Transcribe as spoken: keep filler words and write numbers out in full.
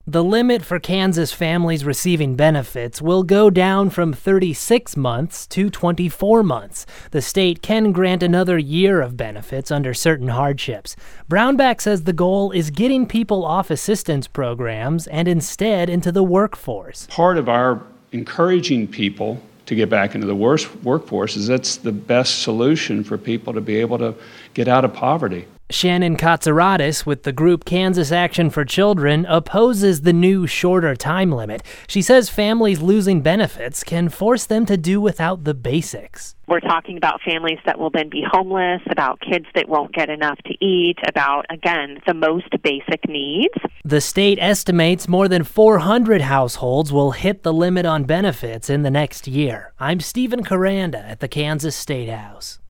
The limit for Kansas families receiving benefits will go down from thirty-six months to twenty-four months. The state can grant another year of benefits under certain hardships. Brownback says the goal is getting people off assistance programs and instead into the workforce. Part of our encouraging people to get back into the worst workforce is that's the best solution for people to be able to get out of poverty. Shannon Katsouradis with the group Kansas Action for Children opposes the new shorter time limit. She says families losing benefits can force them to do without the basics. We're talking about families that will then be homeless, about kids that won't get enough to eat, about, again, the most basic needs. The state estimates more than four hundred households will hit the limit on benefits in the next year. I'm Stephen Caranda at the Kansas State House.